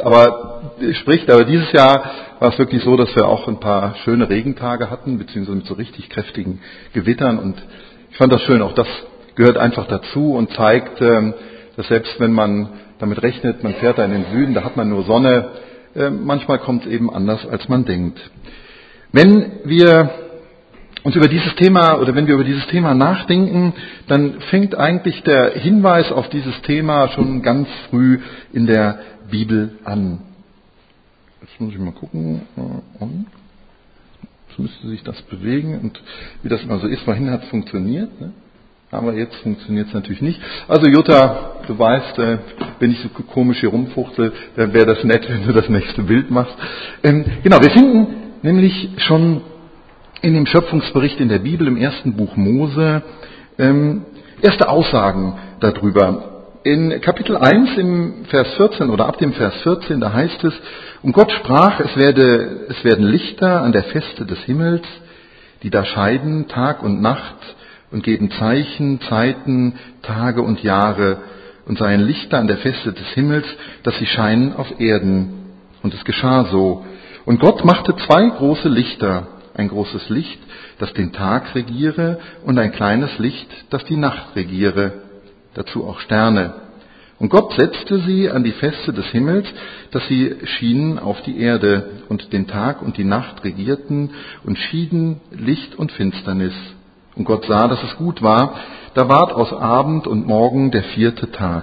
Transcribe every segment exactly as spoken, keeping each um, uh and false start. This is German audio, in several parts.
aber spricht. Aber dieses Jahr war es wirklich so, dass wir auch ein paar schöne Regentage hatten, beziehungsweise mit so richtig kräftigen Gewittern. Und ich fand das schön. Auch das gehört einfach dazu und zeigt, dass selbst wenn man damit rechnet, man fährt da in den Süden, da hat man nur Sonne, manchmal kommt es eben anders, als man denkt. Wenn wir uns über dieses Thema oder wenn wir über dieses Thema nachdenken, dann fängt eigentlich der Hinweis auf dieses Thema schon ganz früh in der Bibel an. Jetzt muss ich mal gucken. Und jetzt müsste sich das bewegen und wie das immer so ist, vorhin hat es funktioniert, ne? Aber jetzt funktioniert es natürlich nicht. Also Jutta, du weißt, äh, wenn ich so komisch hier rumfuchtel, dann wäre das nett, wenn du das nächste Bild machst. Ähm, genau, wir finden nämlich schon in dem Schöpfungsbericht in der Bibel, im ersten Buch Mose, ähm, erste Aussagen darüber. In Kapitel eins im Vers vierzehn oder ab dem Vers vierzehn, da heißt es, und Gott sprach, es werde, es werden Lichter an der Feste des Himmels, die da scheiden Tag und Nacht und geben Zeichen, Zeiten, Tage und Jahre und seien Lichter an der Feste des Himmels, dass sie scheinen auf Erden. Und es geschah so. Und Gott machte zwei große Lichter, ein großes Licht, das den Tag regiere, und ein kleines Licht, das die Nacht regiere, dazu auch Sterne. Und Gott setzte sie an die Feste des Himmels, dass sie schienen auf die Erde, und den Tag und die Nacht regierten und schieden Licht und Finsternis. Und Gott sah, dass es gut war. Da ward aus Abend und Morgen der vierte Tag.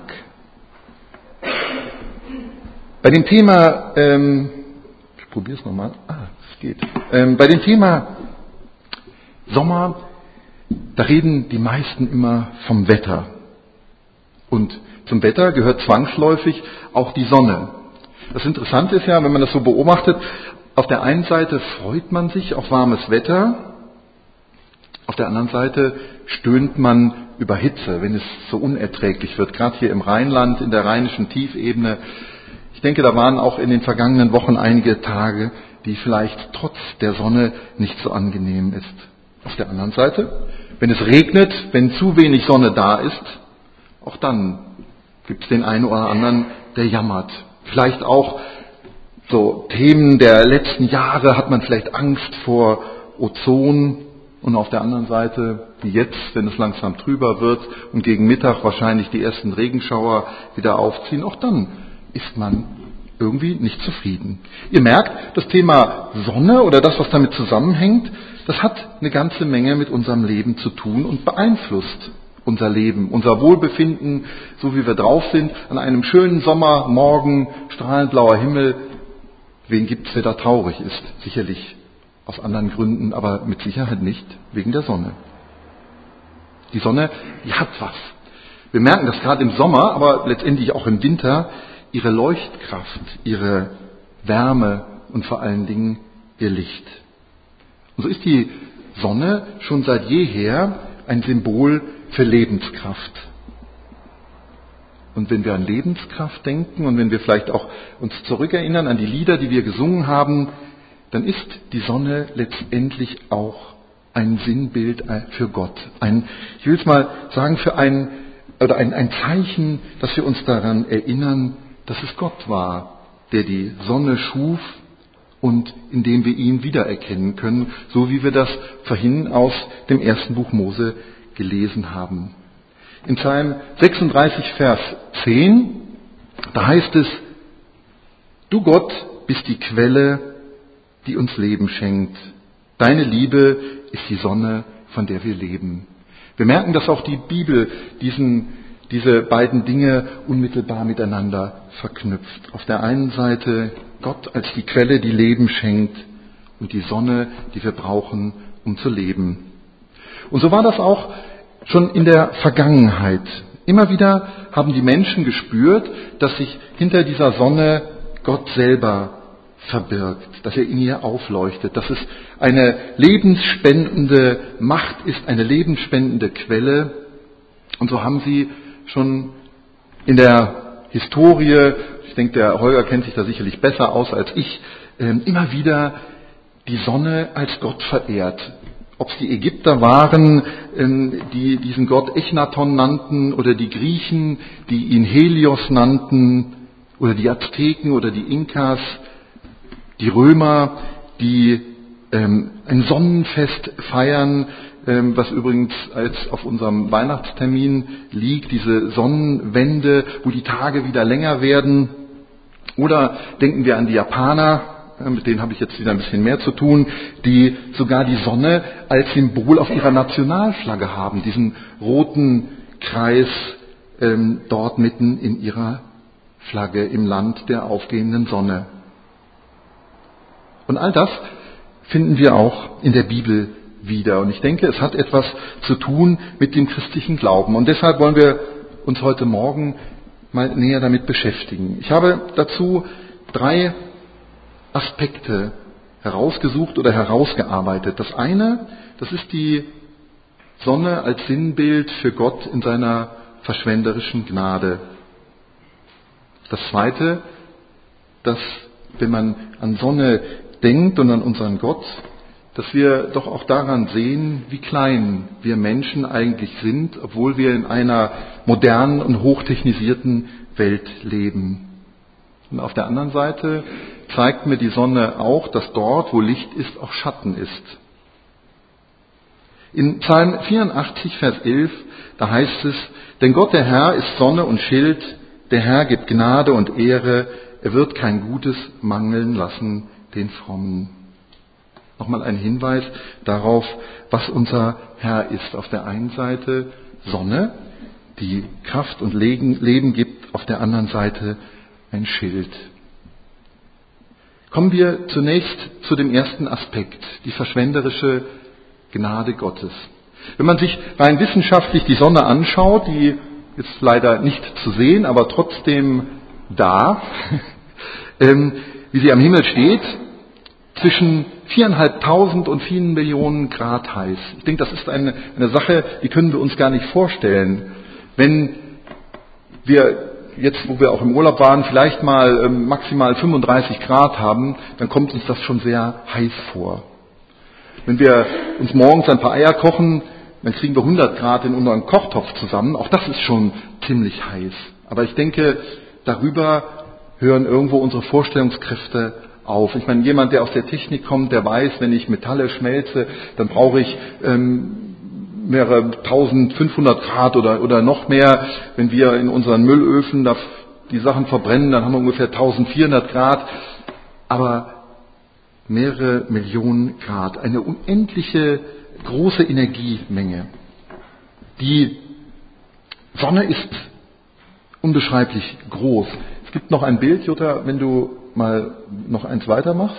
Bei dem Thema, ähm, ich probiere es nochmal, ah, es geht. Ähm, bei dem Thema Sommer, da reden die meisten immer vom Wetter. Und zum Wetter gehört zwangsläufig auch die Sonne. Das Interessante ist ja, wenn man das so beobachtet, auf der einen Seite freut man sich auf warmes Wetter, auf der anderen Seite stöhnt man über Hitze, wenn es so unerträglich wird, gerade hier im Rheinland, in der rheinischen Tiefebene. Ich denke, da waren auch in den vergangenen Wochen einige Tage, die vielleicht trotz der Sonne nicht so angenehm ist. Auf der anderen Seite, wenn es regnet, wenn zu wenig Sonne da ist, auch dann gibt es den einen oder anderen, der jammert. Vielleicht auch so Themen der letzten Jahre, hat man vielleicht Angst vor Ozon. Und auf der anderen Seite, wie jetzt, wenn es langsam trüber wird und gegen Mittag wahrscheinlich die ersten Regenschauer wieder aufziehen, auch dann ist man irgendwie nicht zufrieden. Ihr merkt, das Thema Sonne oder das, was damit zusammenhängt, das hat eine ganze Menge mit unserem Leben zu tun und beeinflusst unser Leben, unser Wohlbefinden, so wie wir drauf sind. An einem schönen Sommermorgen, strahlend blauer Himmel, wen gibt's, der da traurig ist? Sicherlich aus anderen Gründen, aber mit Sicherheit nicht wegen der Sonne. Die Sonne, die hat was. Wir merken das gerade im Sommer, aber letztendlich auch im Winter, ihre Leuchtkraft, ihre Wärme und vor allen Dingen ihr Licht. Und so ist die Sonne schon seit jeher ein Symbol für Lebenskraft. Und wenn wir an Lebenskraft denken und wenn wir vielleicht auch uns zurückerinnern an die Lieder, die wir gesungen haben, dann ist die Sonne letztendlich auch ein Sinnbild für Gott. Ein, ich will es mal sagen, für ein, oder ein, ein Zeichen, dass wir uns daran erinnern, dass es Gott war, der die Sonne schuf und in dem wir ihn wiedererkennen können, so wie wir das vorhin aus dem ersten Buch Mose gelesen haben. In Psalm sechsunddreißig, Vers zehn, da heißt es, du Gott bist die Quelle, die uns Leben schenkt. Deine Liebe ist die Sonne, von der wir leben. Wir merken, dass auch die Bibel diesen, diese beiden Dinge unmittelbar miteinander verknüpft. Auf der einen Seite Gott als die Quelle, die Leben schenkt, und die Sonne, die wir brauchen, um zu leben. Und so war das auch schon in der Vergangenheit. Immer wieder haben die Menschen gespürt, dass sich hinter dieser Sonne Gott selber verbirgt, dass er in ihr aufleuchtet, dass es eine lebensspendende Macht ist, eine lebensspendende Quelle. Und so haben sie schon in der Historie, ich denke, der Holger kennt sich da sicherlich besser aus als ich, immer wieder die Sonne als Gott verehrt. Ob es die Ägypter waren, die diesen Gott Echnaton nannten, oder die Griechen, die ihn Helios nannten, oder die Azteken oder die Inkas, die Römer, die ähm, ein Sonnenfest feiern, ähm, was übrigens als auf unserem Weihnachtstermin liegt, diese Sonnenwende, wo die Tage wieder länger werden. Oder denken wir an die Japaner, äh, mit denen habe ich jetzt wieder ein bisschen mehr zu tun, die sogar die Sonne als Symbol auf ihrer Nationalflagge haben, diesen roten Kreis ähm, dort mitten in ihrer Flagge im Land der aufgehenden Sonne. Und all das finden wir auch in der Bibel wieder. Und ich denke, es hat etwas zu tun mit dem christlichen Glauben. Und deshalb wollen wir uns heute Morgen mal näher damit beschäftigen. Ich habe dazu drei Aspekte herausgesucht oder herausgearbeitet. Das eine, das ist die Sonne als Sinnbild für Gott in seiner verschwenderischen Gnade. Das zweite, dass, wenn man an Sonne denkt und an unseren Gott, dass wir doch auch daran sehen, wie klein wir Menschen eigentlich sind, obwohl wir in einer modernen und hochtechnisierten Welt leben. Und auf der anderen Seite zeigt mir die Sonne auch, dass dort, wo Licht ist, auch Schatten ist. In Psalm vierundachtzig, Vers elf, da heißt es, denn Gott der Herr ist Sonne und Schild, der Herr gibt Gnade und Ehre, er wird kein Gutes mangeln lassen den Frommen. Nochmal ein Hinweis darauf, was unser Herr ist. Auf der einen Seite Sonne, die Kraft und Leben gibt, auf der anderen Seite ein Schild. Kommen wir zunächst zu dem ersten Aspekt, die verschwenderische Gnade Gottes. Wenn man sich rein wissenschaftlich die Sonne anschaut, die ist leider nicht zu sehen, aber trotzdem da, ähm, wie sie am Himmel steht, zwischen viereinhalbtausend und vielen Millionen Grad heiß. Ich denke, das ist eine, eine Sache, die können wir uns gar nicht vorstellen. Wenn wir jetzt, wo wir auch im Urlaub waren, vielleicht mal ähm, maximal fünfunddreißig Grad haben, dann kommt uns das schon sehr heiß vor. Wenn wir uns morgens ein paar Eier kochen, dann kriegen wir hundert Grad in unseren Kochtopf zusammen. Auch das ist schon ziemlich heiß. Aber ich denke, darüber hören irgendwo unsere Vorstellungskräfte auf. Ich meine, jemand, der aus der Technik kommt, der weiß, wenn ich Metalle schmelze, dann brauche ich ähm, mehrere eintausendfünfhundert Grad oder, oder noch mehr. Wenn wir in unseren Müllöfen da die Sachen verbrennen, dann haben wir ungefähr eintausendvierhundert Grad. Aber mehrere Millionen Grad, eine unendliche große Energiemenge. Die Sonne ist unbeschreiblich groß. Es gibt noch ein Bild, Jutta, wenn du mal noch eins weitermachst.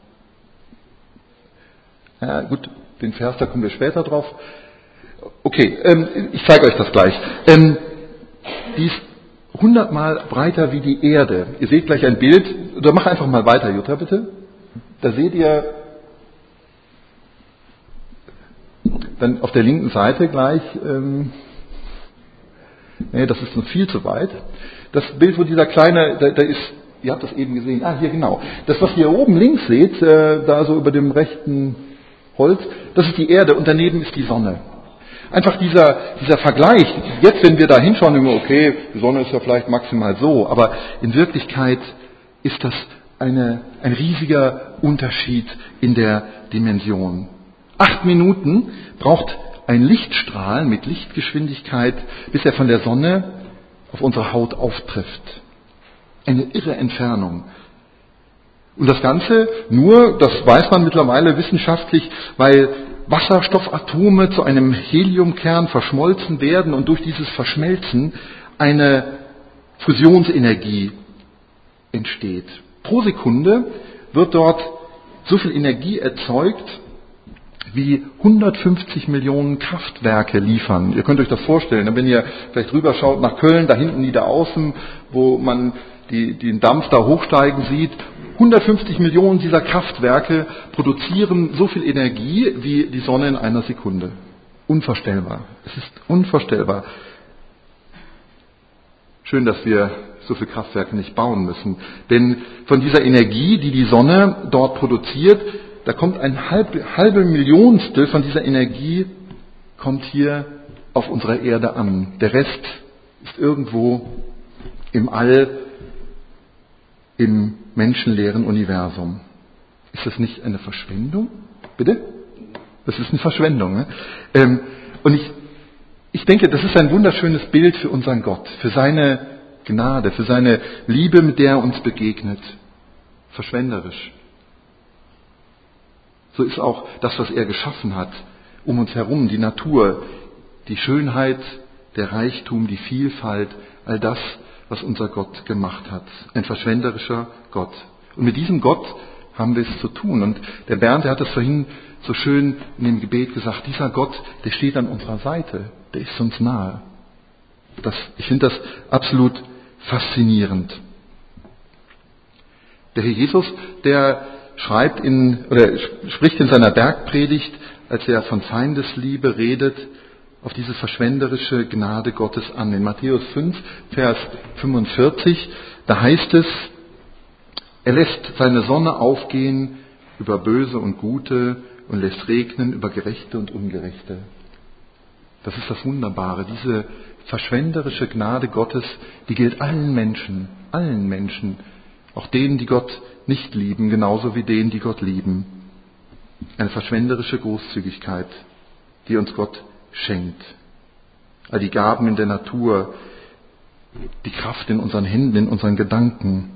Ja, gut, den Vers, da kommen wir später drauf. Okay, ähm, ich zeige euch das gleich. Ähm, die ist hundertmal breiter wie die Erde. Ihr seht gleich ein Bild. Oder mach einfach mal weiter, Jutta, bitte. Da seht ihr dann auf der linken Seite gleich, ähm, nee, das ist noch viel zu weit. Das Bild, wo dieser kleine, da, da ist, ihr habt das eben gesehen, ah, hier genau. Das, was ihr oben links seht, äh, da so über dem rechten Holz, das ist die Erde und daneben ist die Sonne. Einfach dieser, dieser Vergleich, jetzt wenn wir da hinschauen, denken wir, okay, die Sonne ist ja vielleicht maximal so, aber in Wirklichkeit ist das eine, ein riesiger Unterschied in der Dimension. Acht Minuten braucht ein Lichtstrahl mit Lichtgeschwindigkeit, bis er von der Sonne auf unsere Haut auftrifft. Eine irre Entfernung. Und das Ganze nur, das weiß man mittlerweile wissenschaftlich, weil Wasserstoffatome zu einem Heliumkern verschmolzen werden und durch dieses Verschmelzen eine Fusionsenergie entsteht. Pro Sekunde wird dort so viel Energie erzeugt, wie hundertfünfzig Millionen Kraftwerke liefern. Ihr könnt euch das vorstellen, wenn ihr vielleicht rüberschaut nach Köln, da hinten Niederaußen, wo man die, den Dampf da hochsteigen sieht. hundertfünfzig Millionen dieser Kraftwerke produzieren so viel Energie wie die Sonne in einer Sekunde. Unvorstellbar. Es ist unvorstellbar. Schön, dass wir so viele Kraftwerke nicht bauen müssen. Denn von dieser Energie, die die Sonne dort produziert, da kommt ein halb, halbe Millionstel von dieser Energie kommt hier auf unserer Erde an. Der Rest ist irgendwo im All im menschenleeren Universum. Ist das nicht eine Verschwendung? Bitte? Das ist eine Verschwendung. Ne? Ähm, und ich, ich denke, das ist ein wunderschönes Bild für unseren Gott, für seine Gnade, für seine Liebe, mit der er uns begegnet. Verschwenderisch. So ist auch das, was er geschaffen hat, um uns herum, die Natur, die Schönheit, der Reichtum, die Vielfalt, all das, was unser Gott gemacht hat. Ein verschwenderischer Gott. Und mit diesem Gott haben wir es zu tun. Und der Bernd, der hat es vorhin so schön in dem Gebet gesagt, dieser Gott, der steht an unserer Seite, der ist uns nahe. Das, ich finde das absolut faszinierend. Der Herr Jesus, der schreibt in, oder spricht in seiner Bergpredigt, als er von Feindesliebe redet, auf diese verschwenderische Gnade Gottes an. In Matthäus fünf, Vers fünfundvierzig, da heißt es, er lässt seine Sonne aufgehen über Böse und Gute und lässt regnen über Gerechte und Ungerechte. Das ist das Wunderbare. Diese verschwenderische Gnade Gottes, die gilt allen Menschen, allen Menschen, auch denen, die Gott nicht lieben, genauso wie denen, die Gott lieben. Eine verschwenderische Großzügigkeit, die uns Gott schenkt. All die Gaben in der Natur, die Kraft in unseren Händen, in unseren Gedanken.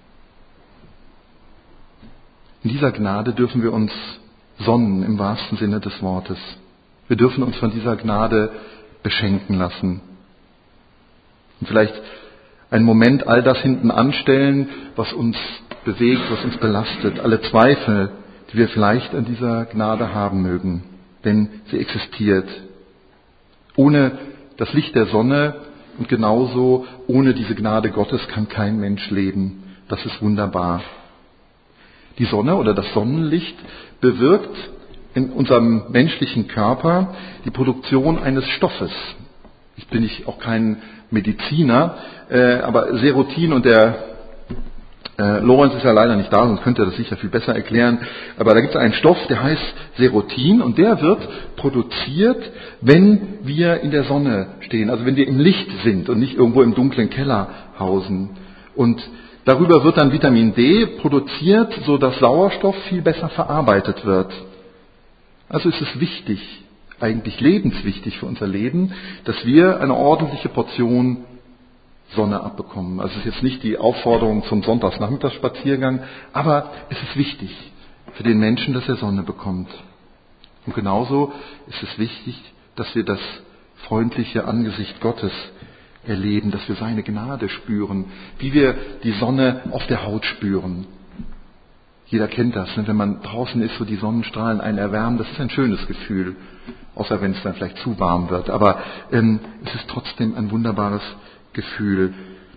In dieser Gnade dürfen wir uns sonnen im wahrsten Sinne des Wortes. Wir dürfen uns von dieser Gnade beschenken lassen. Und vielleicht einen Moment all das hinten anstellen, was uns bewegt, was uns belastet, alle Zweifel, die wir vielleicht an dieser Gnade haben mögen, denn sie existiert. Ohne das Licht der Sonne und genauso ohne diese Gnade Gottes kann kein Mensch leben. Das ist wunderbar. Die Sonne oder das Sonnenlicht bewirkt in unserem menschlichen Körper die Produktion eines Stoffes. Ich bin nicht auch kein Mediziner, äh, aber Serotin und der äh, Lorenz ist ja leider nicht da, sonst könnte er das sicher viel besser erklären. Aber da gibt es einen Stoff, der heißt Serotin und der wird produziert, wenn wir in der Sonne stehen, also wenn wir im Licht sind und nicht irgendwo im dunklen Keller hausen. Und darüber wird dann Vitamin D produziert, so dass Sauerstoff viel besser verarbeitet wird. Also ist es wichtig, eigentlich lebenswichtig für unser Leben, dass wir eine ordentliche Portion Sonne abbekommen. Also es ist jetzt nicht die Aufforderung zum Sonntagsnachmittagsspaziergang, aber es ist wichtig für den Menschen, dass er Sonne bekommt. Und genauso ist es wichtig, dass wir das freundliche Angesicht Gottes erleben, dass wir seine Gnade spüren, wie wir die Sonne auf der Haut spüren. Jeder kennt das, wenn man draußen ist, so die Sonnenstrahlen einen erwärmen, das ist ein schönes Gefühl, außer wenn es dann vielleicht zu warm wird. Aber ähm, es ist trotzdem ein wunderbares Gefühl.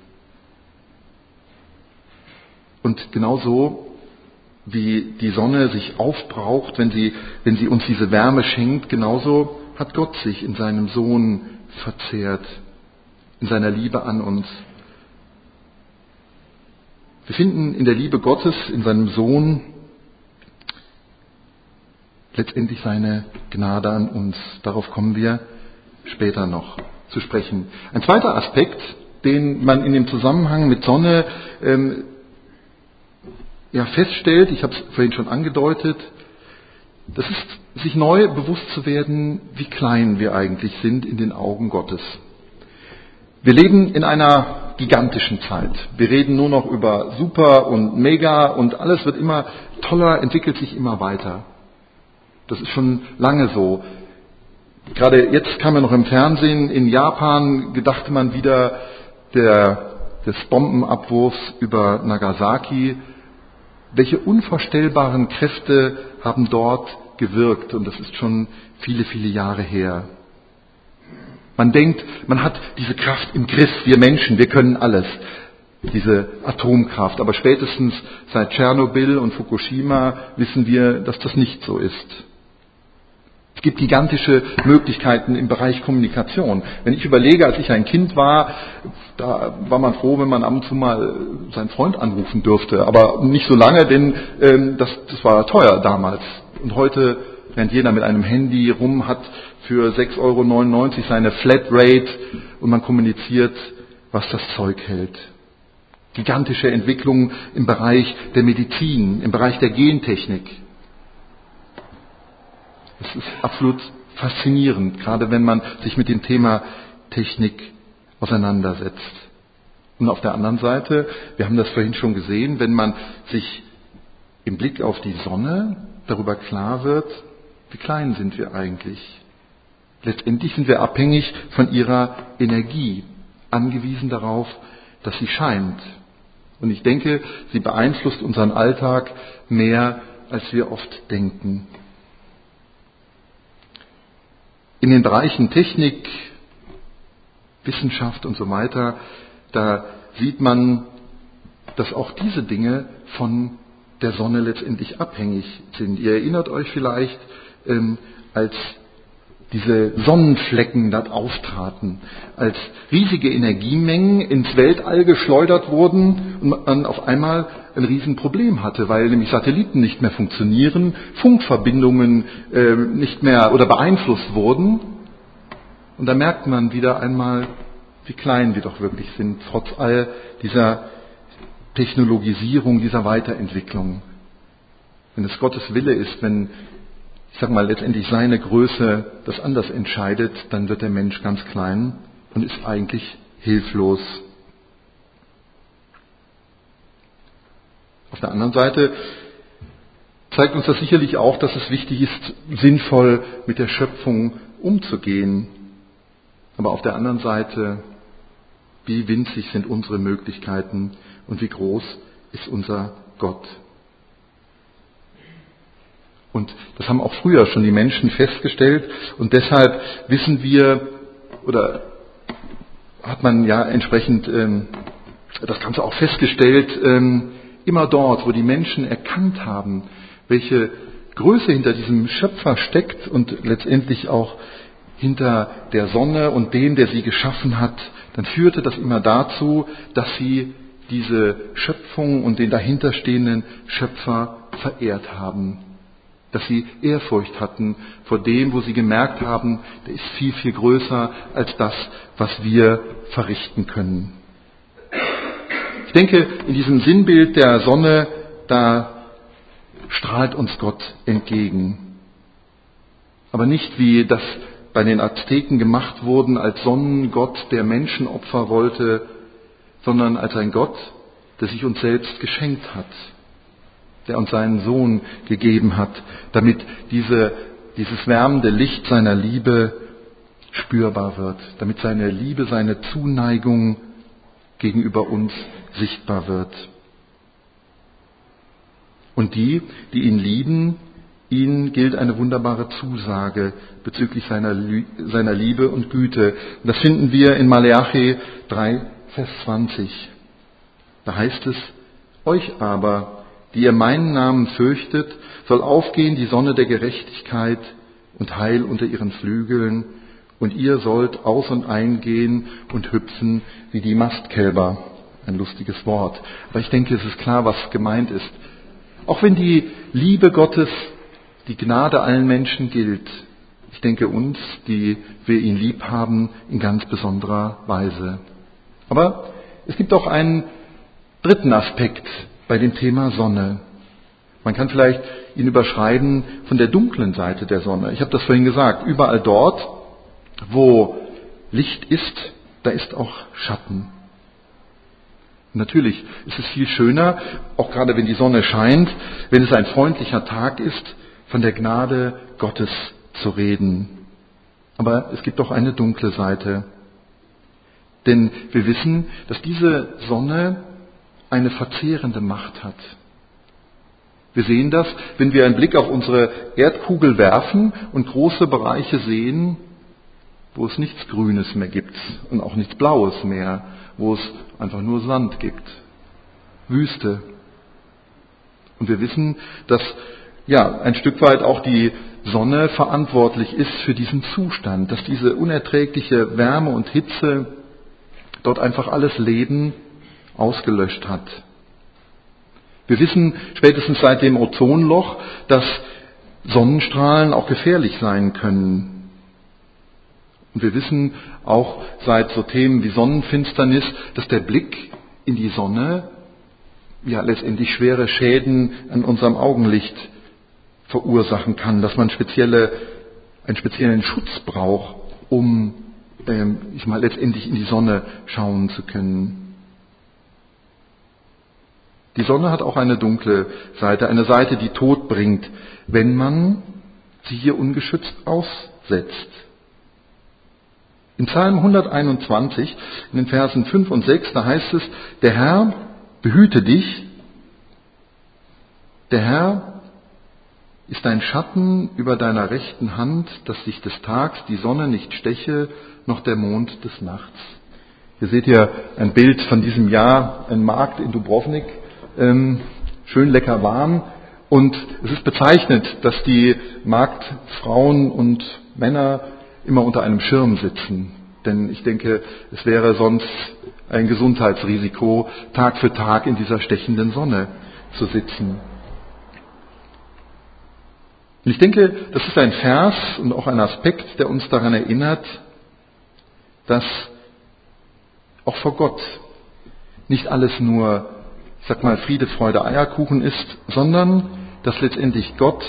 Und genauso wie die Sonne sich aufbraucht, wenn sie, wenn sie uns diese Wärme schenkt, genauso hat Gott sich in seinem Sohn verzehrt, in seiner Liebe an uns. Wir finden in der Liebe Gottes, in seinem Sohn, letztendlich seine Gnade an uns. Darauf kommen wir später noch zu sprechen. Ein zweiter Aspekt, den man in dem Zusammenhang mit Sonne ähm, ja, feststellt, ich habe es vorhin schon angedeutet, das ist, sich neu bewusst zu werden, wie klein wir eigentlich sind in den Augen Gottes. Wir leben in einer gigantischen Zeit. Wir reden nur noch über Super und Mega und alles wird immer toller, entwickelt sich immer weiter. Das ist schon lange so. Gerade jetzt kam ja noch im Fernsehen, in Japan gedachte man wieder der, des Bombenabwurfs über Nagasaki. Welche unvorstellbaren Kräfte haben dort gewirkt? Und das ist schon viele, viele Jahre her. Man denkt, man hat diese Kraft im Griff, wir Menschen, wir können alles. Diese Atomkraft. Aber spätestens seit Tschernobyl und Fukushima wissen wir, dass das nicht so ist. Es gibt gigantische Möglichkeiten im Bereich Kommunikation. Wenn ich überlege, als ich ein Kind war, da war man froh, wenn man ab und zu mal seinen Freund anrufen dürfte. Aber nicht so lange, denn ähm, das, das war teuer damals. Und heute rennt jeder mit einem Handy rum, hat für sechs Euro neunundneunzig seine Flatrate und man kommuniziert, was das Zeug hält. gigantische Entwicklungen im Bereich der Medizin, im Bereich der Gentechnik. Es ist absolut faszinierend, gerade wenn man sich mit dem Thema Technik auseinandersetzt. Und auf der anderen Seite, wir haben das vorhin schon gesehen, wenn man sich im Blick auf die Sonne darüber klar wird, wie klein sind wir eigentlich. Letztendlich sind wir abhängig von ihrer Energie, angewiesen darauf, dass sie scheint. Und ich denke, sie beeinflusst unseren Alltag mehr, als wir oft denken. In den Bereichen Technik, Wissenschaft und so weiter, da sieht man, dass auch diese Dinge von der Sonne letztendlich abhängig sind. Ihr erinnert euch vielleicht, ähm, als diese Sonnenflecken dort auftraten, als riesige Energiemengen ins Weltall geschleudert wurden und man auf einmal ein Riesenproblem hatte, weil nämlich Satelliten nicht mehr funktionieren, Funkverbindungen äh, nicht mehr oder beeinflusst wurden. Und da merkt man wieder einmal, wie klein wir doch wirklich sind, trotz all dieser Technologisierung, dieser Weiterentwicklung. Wenn es Gottes Wille ist, wenn, ich sag mal, letztendlich seine Größe das anders entscheidet, dann wird der Mensch ganz klein und ist eigentlich hilflos. Auf der anderen Seite zeigt uns das sicherlich auch, dass es wichtig ist, sinnvoll mit der Schöpfung umzugehen. Aber auf der anderen Seite, wie winzig sind unsere Möglichkeiten und wie groß ist unser Gott. Und das haben auch früher schon die Menschen festgestellt und deshalb wissen wir, oder hat man ja entsprechend ähm, das Ganze auch festgestellt, ähm, immer dort, wo die Menschen erkannt haben, welche Größe hinter diesem Schöpfer steckt und letztendlich auch hinter der Sonne und dem, der sie geschaffen hat, dann führte das immer dazu, dass sie diese Schöpfung und den dahinterstehenden Schöpfer verehrt haben. Dass sie Ehrfurcht hatten vor dem, wo sie gemerkt haben, der ist viel, viel größer als das, was wir verrichten können. Ich denke, in diesem Sinnbild der Sonne, da strahlt uns Gott entgegen. Aber nicht wie das bei den Azteken gemacht wurden, als Sonnengott, der Menschenopfer wollte, sondern als ein Gott, der sich uns selbst geschenkt hat, der uns seinen Sohn gegeben hat, damit diese, dieses wärmende Licht seiner Liebe spürbar wird, damit seine Liebe, seine Zuneigung gegenüber uns sichtbar wird. Und die, die ihn lieben, ihnen gilt eine wunderbare Zusage bezüglich seiner, seiner Liebe und Güte. Und das finden wir in Maleachi drei, Vers zwanzig. Da heißt es, euch aber, die ihr meinen Namen fürchtet, soll aufgehen die Sonne der Gerechtigkeit und Heil unter ihren Flügeln, und ihr sollt aus und eingehen und hüpfen wie die Mastkälber. Ein lustiges Wort. Aber ich denke, es ist klar, was gemeint ist. Auch wenn die Liebe Gottes, die Gnade allen Menschen gilt, ich denke uns, die wir ihn lieb haben, in ganz besonderer Weise. Aber es gibt auch einen dritten Aspekt bei dem Thema Sonne. Man kann vielleicht ihn überschreiben von der dunklen Seite der Sonne. Ich habe das vorhin gesagt, überall dort, wo Licht ist, da ist auch Schatten. Natürlich ist es viel schöner, auch gerade wenn die Sonne scheint, wenn es ein freundlicher Tag ist, von der Gnade Gottes zu reden. Aber es gibt auch eine dunkle Seite. Denn wir wissen, dass diese Sonne eine verzehrende Macht hat. Wir sehen das, wenn wir einen Blick auf unsere Erdkugel werfen und große Bereiche sehen, wo es nichts Grünes mehr gibt und auch nichts Blaues mehr, wo es einfach nur Sand gibt, Wüste. Und wir wissen, dass ja ein Stück weit auch die Sonne verantwortlich ist für diesen Zustand, dass diese unerträgliche Wärme und Hitze dort einfach alles Leben ausgelöscht hat. Wir wissen spätestens seit dem Ozonloch, dass Sonnenstrahlen auch gefährlich sein können. Und wir wissen auch seit so Themen wie Sonnenfinsternis, dass der Blick in die Sonne ja letztendlich schwere Schäden an unserem Augenlicht verursachen kann, dass man spezielle, einen speziellen Schutz braucht, um ähm, ich mal letztendlich in die Sonne schauen zu können. Die Sonne hat auch eine dunkle Seite, eine Seite, die Tod bringt, wenn man sie hier ungeschützt aussetzt. Im Psalm hunderteinundzwanzig, in den Versen fünf und sechs, da heißt es, der Herr behüte dich, der Herr ist ein Schatten über deiner rechten Hand, dass dich des Tags die Sonne nicht steche, noch der Mond des Nachts. Hier seht ihr ein Bild von diesem Jahr, ein Markt in Dubrovnik, ähm, schön lecker warm. Und es ist bezeichnend, dass die Marktfrauen und Männer immer unter einem Schirm sitzen. Denn ich denke, es wäre sonst ein Gesundheitsrisiko, Tag für Tag in dieser stechenden Sonne zu sitzen. Und ich denke, das ist ein Vers und auch ein Aspekt, der uns daran erinnert, dass auch vor Gott nicht alles nur, ich sag mal, Friede, Freude, Eierkuchen ist, sondern dass letztendlich Gott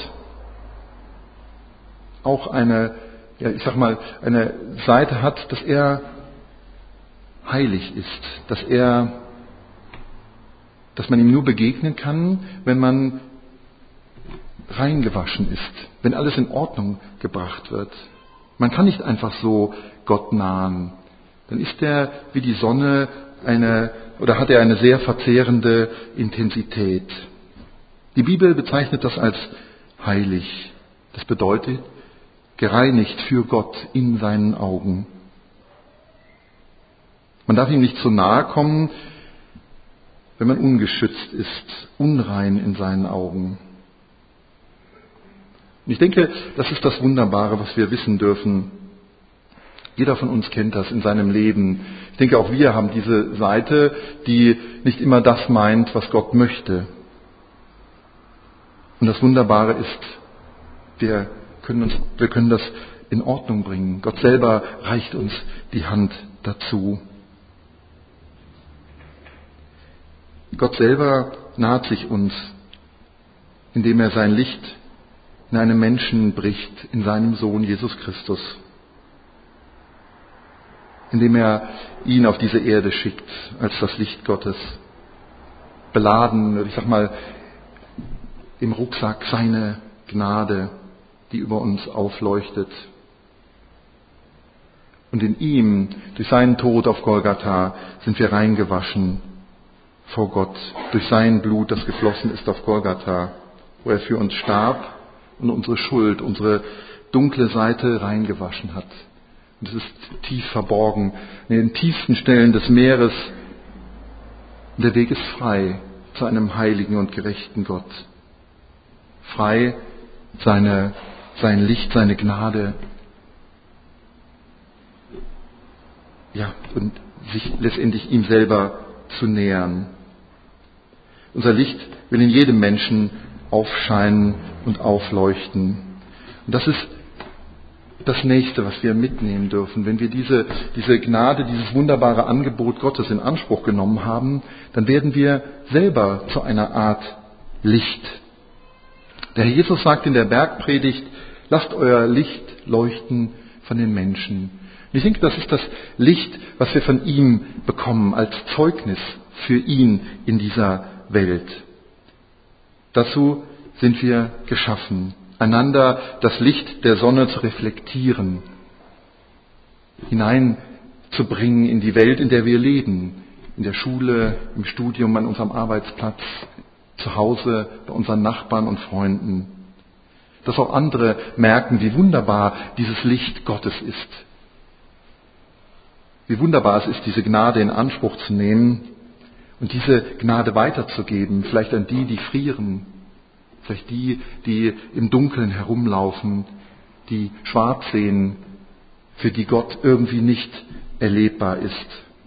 auch eine, ja, ich sag mal, eine Seite hat, dass er heilig ist, dass er, dass man ihm nur begegnen kann, wenn man reingewaschen ist, wenn alles in Ordnung gebracht wird. Man kann nicht einfach so Gott nahen. Dann ist er wie die Sonne eine, oder hat er eine sehr verzehrende Intensität. Die Bibel bezeichnet das als heilig. Das bedeutet, gereinigt für Gott in seinen Augen. Man darf ihm nicht zu nahe kommen, wenn man ungeschützt ist, unrein in seinen Augen. Und ich denke, das ist das Wunderbare, was wir wissen dürfen. Jeder von uns kennt das in seinem Leben. Ich denke, auch wir haben diese Seite, die nicht immer das meint, was Gott möchte. Und das Wunderbare ist, wir können, uns, wir können das in Ordnung bringen. Gott selber reicht uns die Hand dazu. Gott selber naht sich uns, indem er sein Licht in einem Menschen bricht, in seinem Sohn Jesus Christus. Indem er ihn auf diese Erde schickt, als das Licht Gottes. Beladen, ich sag mal, im Rucksack seine Gnade, die über uns aufleuchtet. Und in ihm, durch seinen Tod auf Golgatha, sind wir reingewaschen vor Gott. Durch sein Blut, das geflossen ist auf Golgatha, wo er für uns starb und unsere Schuld, unsere dunkle Seite reingewaschen hat. Und es ist tief verborgen, in den tiefsten Stellen des Meeres. Und der Weg ist frei zu einem heiligen und gerechten Gott. Frei, seine, sein Licht, seine Gnade, ja, und sich letztendlich ihm selber zu nähern. Unser Licht will in jedem Menschen aufscheinen und aufleuchten. Und das ist das Nächste, was wir mitnehmen dürfen. Wenn wir diese, diese Gnade, dieses wunderbare Angebot Gottes in Anspruch genommen haben, dann werden wir selber zu einer Art Licht. Der Herr Jesus sagt in der Bergpredigt, lasst euer Licht leuchten von den Menschen. Und ich denke, das ist das Licht, was wir von ihm bekommen als Zeugnis für ihn in dieser Welt. Dazu sind wir geschaffen, einander das Licht der Sonne zu reflektieren, hineinzubringen in die Welt, in der wir leben, in der Schule, im Studium, an unserem Arbeitsplatz, zu Hause, bei unseren Nachbarn und Freunden. Dass auch andere merken, wie wunderbar dieses Licht Gottes ist. Wie wunderbar es ist, diese Gnade in Anspruch zu nehmen und diese Gnade weiterzugeben, vielleicht an die, die frieren, vielleicht die, die im Dunkeln herumlaufen, die schwarz sehen, für die Gott irgendwie nicht erlebbar ist.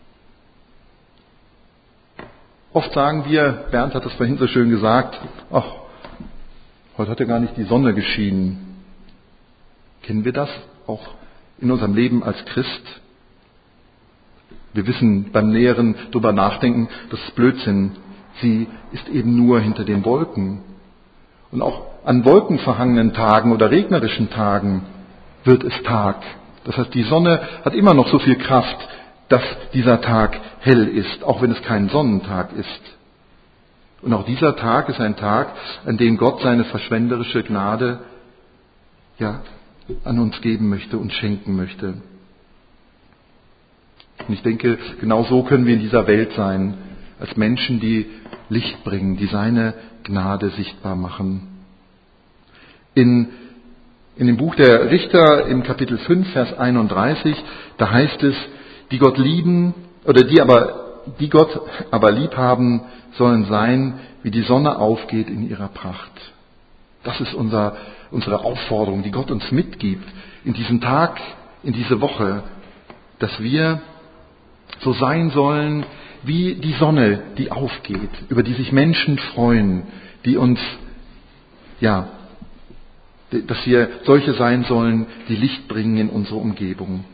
Oft sagen wir, Bernd hat das vorhin so schön gesagt, ach, heute hat ja gar nicht die Sonne geschienen. Kennen wir das auch in unserem Leben als Christ? Wir wissen beim näheren drüber nachdenken, das ist Blödsinn. Sie ist eben nur hinter den Wolken. Und auch an wolkenverhangenen Tagen oder regnerischen Tagen wird es Tag. Das heißt, die Sonne hat immer noch so viel Kraft, dass dieser Tag hell ist, auch wenn es kein Sonnentag ist. Und auch dieser Tag ist ein Tag, an dem Gott seine verschwenderische Gnade ja, an uns geben möchte und schenken möchte. Und ich denke, genau so können wir in dieser Welt sein, als Menschen, die Licht bringen, die seine Gnade sichtbar machen. In, in dem Buch der Richter im Kapitel fünf, Vers einunddreißig, da heißt es, die Gott lieben, oder die aber, die Gott aber lieb haben, sollen sein, wie die Sonne aufgeht in ihrer Pracht. Das ist unser, unsere Aufforderung, die Gott uns mitgibt, in diesen Tag, in diese Woche, dass wir so sein sollen, wie die Sonne, die aufgeht, über die sich Menschen freuen, die uns, ja, dass wir solche sein sollen, die Licht bringen in unsere Umgebung.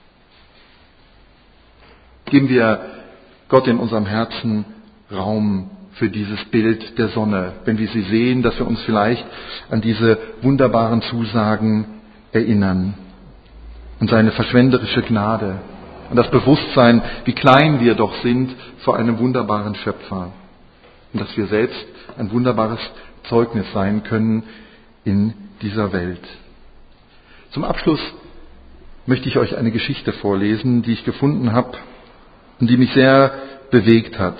Geben wir Gott in unserem Herzen Raum für dieses Bild der Sonne, wenn wir sie sehen, dass wir uns vielleicht an diese wunderbaren Zusagen erinnern und seine verschwenderische Gnade und das Bewusstsein, wie klein wir doch sind vor einem wunderbaren Schöpfer und dass wir selbst ein wunderbares Zeugnis sein können in dieser Welt. Zum Abschluss möchte ich euch eine Geschichte vorlesen, die ich gefunden habe und die mich sehr bewegt hat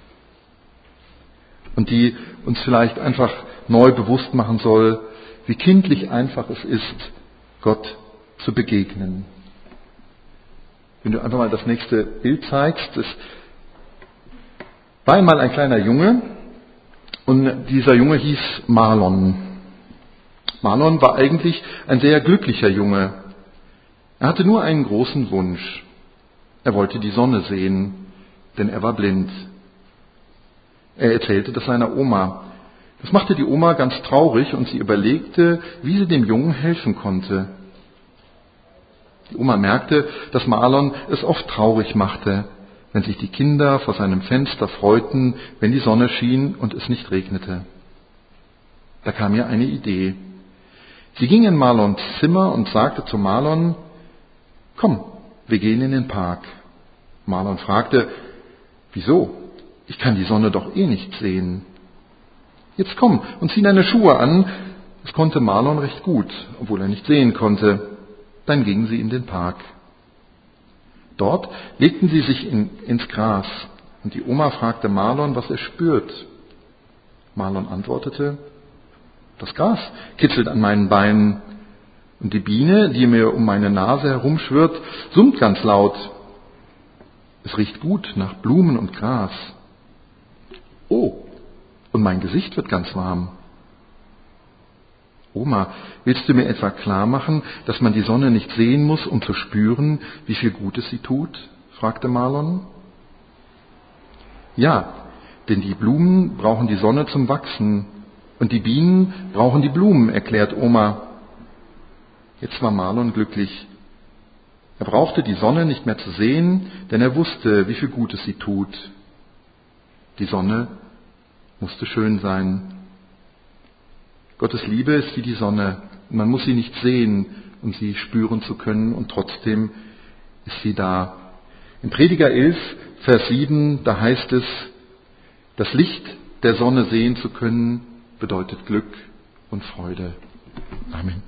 und die uns vielleicht einfach neu bewusst machen soll, wie kindlich einfach es ist, Gott zu begegnen. Wenn du einfach mal das nächste Bild zeigst, es war einmal ein kleiner Junge und dieser Junge hieß Marlon. Marlon war eigentlich ein sehr glücklicher Junge. Er hatte nur einen großen Wunsch. Er wollte die Sonne sehen, denn er war blind. Er erzählte das seiner Oma. Das machte die Oma ganz traurig und sie überlegte, wie sie dem Jungen helfen konnte. Die Oma merkte, dass Marlon es oft traurig machte, wenn sich die Kinder vor seinem Fenster freuten, wenn die Sonne schien und es nicht regnete. Da kam ihr eine Idee. Sie ging in Marlons Zimmer und sagte zu Marlon, komm, wir gehen in den Park. Marlon fragte, wieso? Ich kann die Sonne doch eh nicht sehen. Jetzt komm und zieh deine Schuhe an. Das konnte Marlon recht gut, obwohl er nicht sehen konnte. Dann gingen sie in den Park. Dort legten sie sich in, ins Gras und die Oma fragte Marlon, was er spürt. Marlon antwortete, das Gras kitzelt an meinen Beinen und die Biene, die mir um meine Nase herumschwirrt, summt ganz laut. Es riecht gut nach Blumen und Gras. Oh, und mein Gesicht wird ganz warm. Oma, willst du mir etwa klar machen, dass man die Sonne nicht sehen muss, um zu spüren, wie viel Gutes sie tut? Fragte Marlon. Ja, denn die Blumen brauchen die Sonne zum Wachsen und die Bienen brauchen die Blumen, erklärt Oma. Jetzt war Marlon glücklich. Er brauchte die Sonne nicht mehr zu sehen, denn er wusste, wie viel Gutes sie tut. Die Sonne musste schön sein. Gottes Liebe ist wie die Sonne. Man muss sie nicht sehen, um sie spüren zu können, und trotzdem ist sie da. In Prediger elf, Vers sieben, da heißt es, das Licht der Sonne sehen zu können, bedeutet Glück und Freude. Amen.